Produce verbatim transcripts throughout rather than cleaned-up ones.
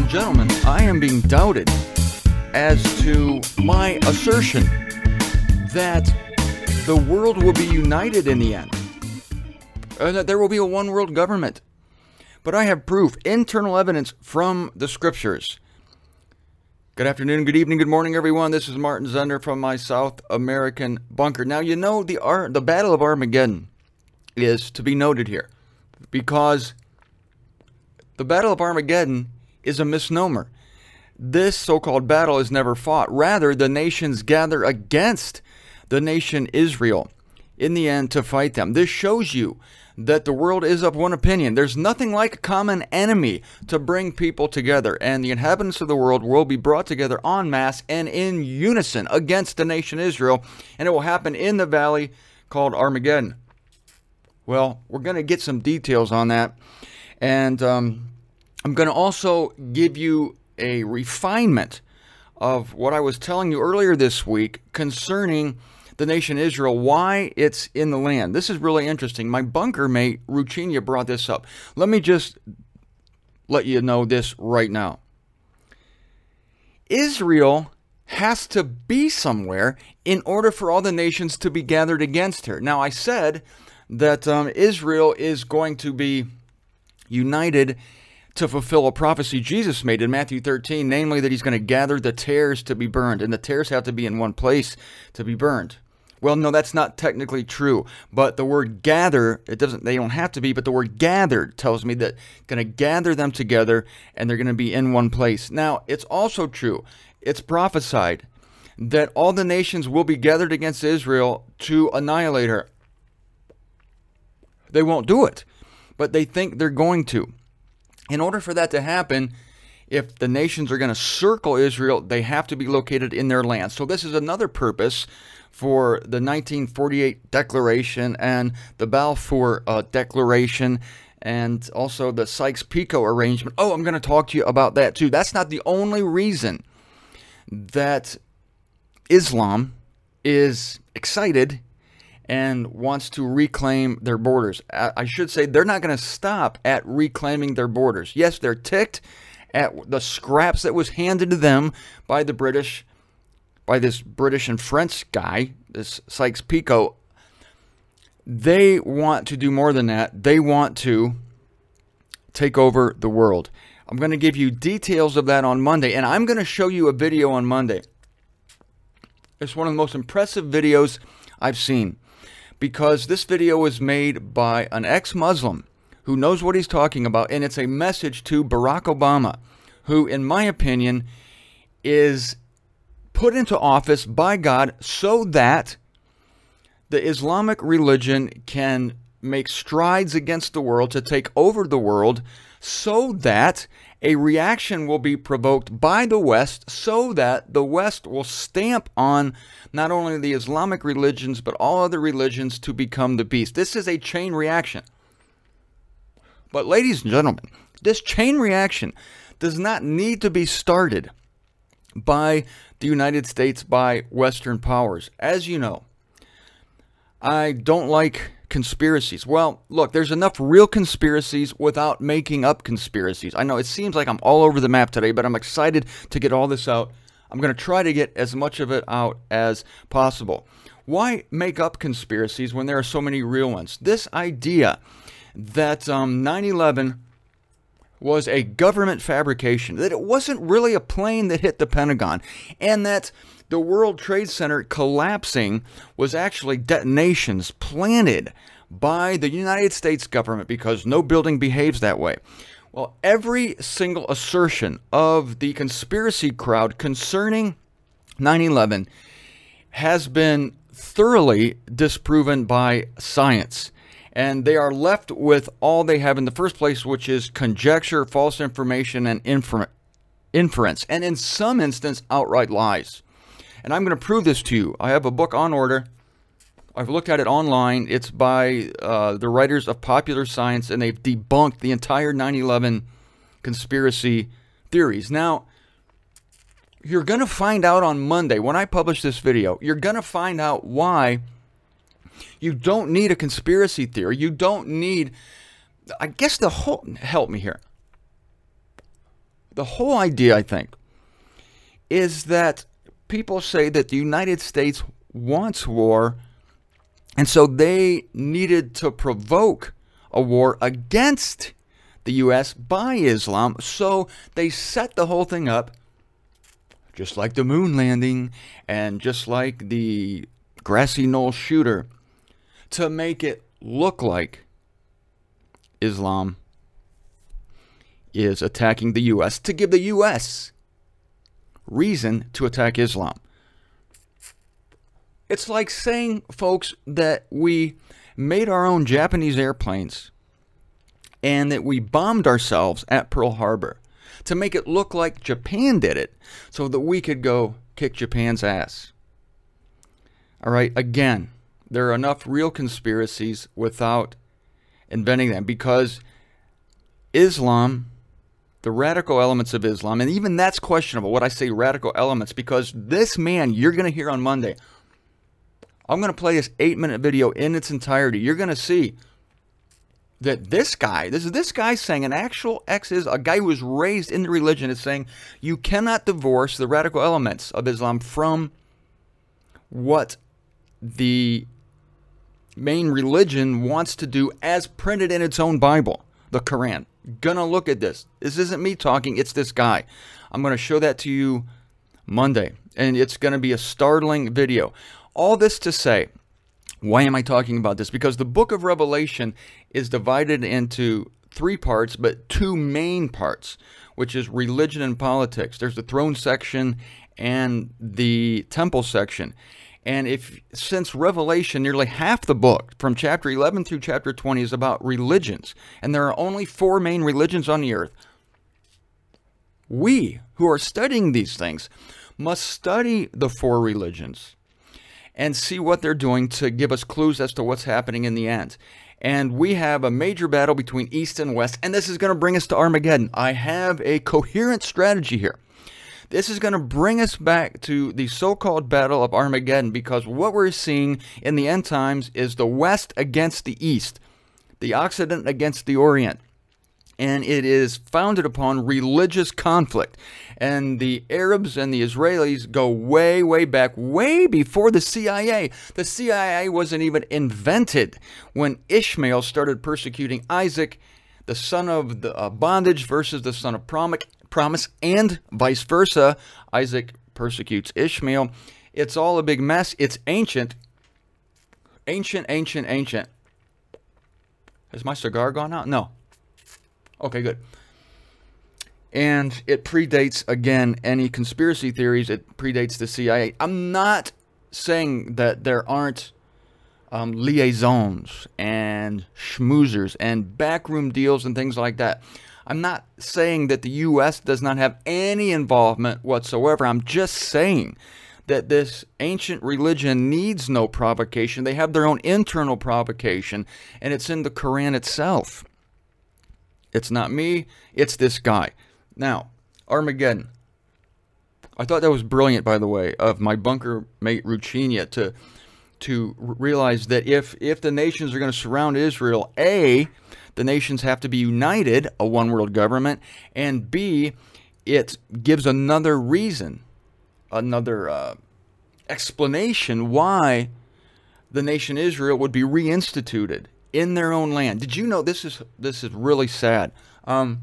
gentlemen, I am being doubted as to my assertion that the world will be united in the end, and that there will be a one world government. But I have proof, internal evidence from the scriptures. Good afternoon, good evening, good morning, everyone. This is Martin Zender from my South American bunker. Now, you know, the Ar- the Battle of Armageddon is to be noted here, because the Battle of Armageddon is a misnomer. This so-called battle is never fought. Rather, the nations gather against the nation Israel in the end to fight them. This shows you that the world is of one opinion. There's nothing like a common enemy to bring people together, and the inhabitants of the world will be brought together en masse and in unison against the nation Israel, and it will happen in the valley called Armageddon. Well, we're going to get some details on that, and um, I'm going to also give you a refinement of what I was telling you earlier this week concerning the nation Israel, why it's in the land. This is really interesting. My bunker mate, Ruchinia, brought this up. Let me just let you know this right now. Israel has to be somewhere in order for all the nations to be gathered against her. Now, I said that um, Israel is going to be united to fulfill a prophecy Jesus made in Matthew thirteen, namely that he's going to gather the tares to be burned, and the tares have to be in one place to be burned. Well, no, that's not technically true, but the word gather, it doesn't, they don't have to be, but the word gathered tells me that going to gather them together and they're going to be in one place. Now, it's also true, it's prophesied that all the nations will be gathered against Israel to annihilate her. They won't do it, but they think they're going to. In order for that to happen, if the nations are going to circle Israel, they have to be located in their land. So this is another purpose for the nineteen forty-eight Declaration and the Balfour uh, Declaration, and also the Sykes-Picot Arrangement. Oh, I'm going to talk to you about that too. That's not the only reason that Islam is excited and wants to reclaim their borders. I should say they're not going to stop at reclaiming their borders. Yes, they're ticked at the scraps that was handed to them by the British, by this British and French guy, this Sykes-Picot. They want to do more than that. They want to take over the world. I'm going to give you details of that on Monday, and I'm going to show you a video on Monday. It's one of the most impressive videos I've seen, because this video was made by an ex-Muslim who knows what he's talking about, and it's a message to Barack Obama, who, in my opinion, is put into office by God so that the Islamic religion can make strides against the world to take over the world, so that a reaction will be provoked by the West, so that the West will stamp on not only the Islamic religions, but all other religions to become the beast. This is a chain reaction. But ladies and gentlemen, this chain reaction does not need to be started by the United States, by Western powers. As you know, I don't like conspiracies. Well, look, there's enough real conspiracies without making up conspiracies. I know it seems like I'm all over the map today, but I'm excited to get all this out. I'm going to try to get as much of it out as possible. Why make up conspiracies when there are so many real ones? This idea that um, nine eleven was a government fabrication, that it wasn't really a plane that hit the Pentagon, and that the World Trade Center collapsing was actually detonations planted by the United States government, because no building behaves that way. Well, every single assertion of the conspiracy crowd concerning nine eleven has been thoroughly disproven by science. And they are left with all they have in the first place, which is conjecture, false information, and infer- inference. And in some instance, outright lies. And I'm going to prove this to you. I have a book on order. I've looked at it online. It's by uh, the writers of Popular Science, and they've debunked the entire nine eleven conspiracy theories. Now, you're going to find out on Monday, when I publish this video, you're going to find out why you don't need a conspiracy theory. You don't need, I guess the whole, help me here. The whole idea, I think, is that people say that the United States wants war, and so they needed to provoke a war against the U S by Islam, so they set the whole thing up, just like the moon landing and just like the grassy knoll shooter, to make it look like Islam is attacking the U S, to give the U S reason to attack Islam. It's like saying, folks, that we made our own Japanese airplanes and that we bombed ourselves at Pearl Harbor to make it look like Japan did it so that we could go kick Japan's ass. All right, again, there are enough real conspiracies without inventing them, because Islam, the radical elements of Islam, and even that's questionable, what I say radical elements, because this man you're going to hear on Monday, I'm going to play this eight-minute video in its entirety. You're going to see that this guy, this is this guy saying, an actual ex is a guy who was raised in the religion, is saying you cannot divorce the radical elements of Islam from what the main religion wants to do as printed in its own Bible, the Quran. Gonna look at this. This isn't me talking, it's this guy. I'm going to show that to you Monday, and it's going to be a startling video. All this to say, why am I talking about this? Because the book of Revelation is divided into three parts, but two main parts, which is religion and politics. There's the throne section and the temple section. And if since Revelation, nearly half the book, from chapter eleven through chapter twenty, is about religions, and there are only four main religions on the earth, we who are studying these things must study the four religions and see what they're doing to give us clues as to what's happening in the end. And we have a major battle between East and West, and this is going to bring us to Armageddon. I have a coherent strategy here. This is going to bring us back to the so-called Battle of Armageddon, because what we're seeing in the end times is the West against the East, the Occident against the Orient. And it is founded upon religious conflict. And the Arabs and the Israelis go way, way back, way before the C I A. The C I A wasn't even invented when Ishmael started persecuting Isaac, the son of the uh, bondage versus the son of promise. promise, and vice versa. Isaac persecutes Ishmael. It's all a big mess. It's ancient. Ancient, ancient, ancient. Has my cigar gone out? No. Okay, good. And it predates, again, any conspiracy theories. It predates the C I A. I'm not saying that there aren't um, liaisons and schmoozers and backroom deals and things like that. I'm not saying that the U S does not have any involvement whatsoever. I'm just saying that this ancient religion needs no provocation. They have their own internal provocation, and it's in the Quran itself. It's not me, it's this guy. Now, Armageddon. I thought that was brilliant, by the way, of my bunker mate Ruchinia to to realize that if, if the nations are going to surround Israel, A, the nations have to be united, a one-world government, and B, it gives another reason, another uh, explanation why the nation Israel would be reinstituted in their own land. Did you know, this is this is really sad. Um,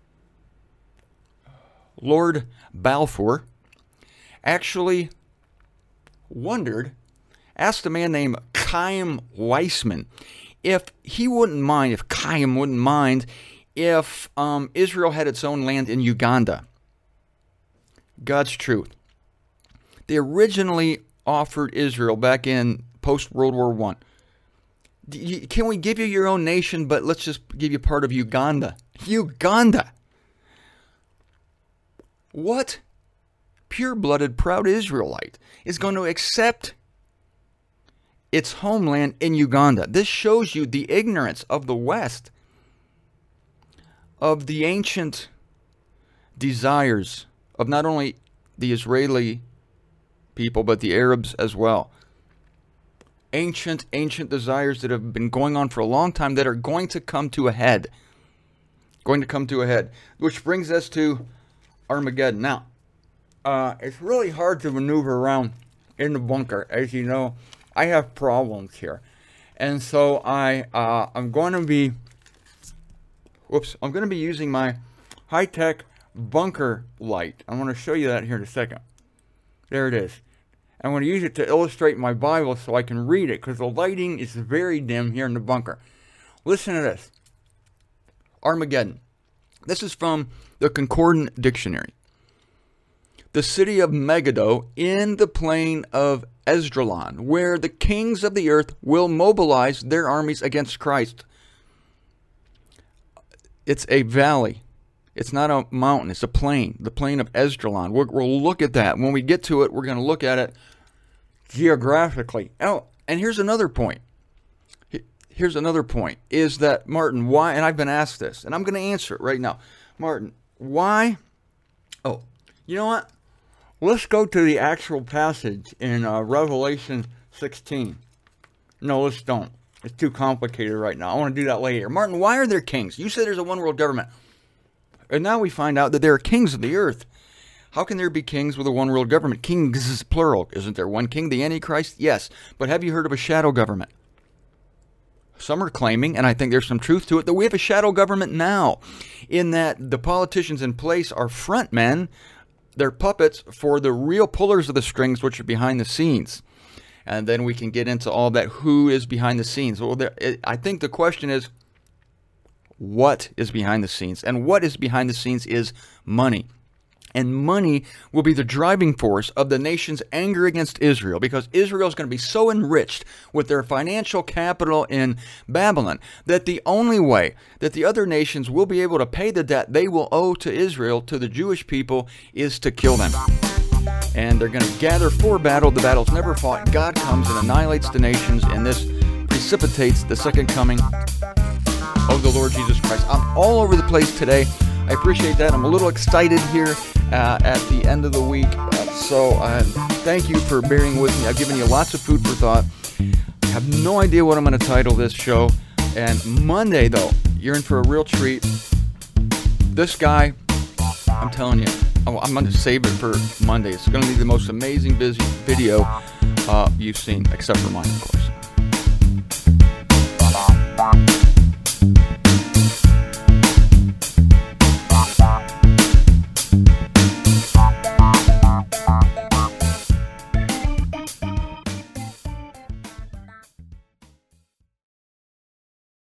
Lord Balfour actually wondered, asked a man named Chaim Weissman if he wouldn't mind, if Chaim wouldn't mind, if um, Israel had its own land in Uganda. God's truth. They originally offered Israel back in post-World War One. Can we give you your own nation, but let's just give you part of Uganda? Uganda! What pure-blooded, proud Israelite is going to accept its homeland in Uganda? This shows you the ignorance of the West, of the ancient desires of not only the Israeli people, but the Arabs as well. Ancient, ancient desires that have been going on for a long time that are going to come to a head. Going to come to a head. Which brings us to Armageddon. Now, uh, it's really hard to maneuver around in the bunker. As you know, I have problems here. And so I, uh, I'm going to be, whoops, I'm going to be using my high-tech bunker light. I'm going to show you that here in a second. There it is. I'm going to use it to illustrate my Bible so I can read it, because the lighting is very dim here in the bunker. Listen to this. Armageddon. This is from the Concordant Dictionary. The city of Megiddo in the plain of Esdraelon, where the kings of the earth will mobilize their armies against Christ. It's a valley. It's not a mountain. It's a plain. The plain of Esdraelon. We'll, we'll look at that. When we get to it, we're going to look at it geographically. Oh, and here's another point. Here's another point. Is that, Martin, why, and I've been asked this, and I'm going to answer it right now. Martin, why, oh, you know what? Let's go to the actual passage in uh, Revelation sixteen. No, let's don't. It's too complicated right now. I want to do that later. Martin, why are there kings? You said there's a one world government. And now we find out that there are kings of the earth. How can there be kings with a one world government? Kings is plural. Isn't there one king, the Antichrist? Yes. But have you heard of a shadow government? Some are claiming, and I think there's some truth to it, that we have a shadow government now, in that the politicians in place are front men. They're puppets for the real pullers of the strings, which are behind the scenes. And then we can get into all that, who is behind the scenes. Well, there, it, I think the question is, what is behind the scenes? And what is behind the scenes is money. And money will be the driving force of the nation's anger against Israel, because Israel is going to be so enriched with their financial capital in Babylon that the only way that the other nations will be able to pay the debt they will owe to Israel, to the Jewish people, is to kill them. And they're going to gather for battle. The battle's never fought. God comes and annihilates the nations, and this precipitates the second coming of the Lord Jesus Christ. I'm all over the place today. I appreciate that. I'm a little excited here uh, at the end of the week. Uh, so uh, thank you for bearing with me. I've given you lots of food for thought. I have no idea what I'm going to title this show. And Monday, though, you're in for a real treat. This guy, I'm telling you, I'm going to save it for Monday. It's going to be the most amazing busy video uh, you've seen, except for mine, of course.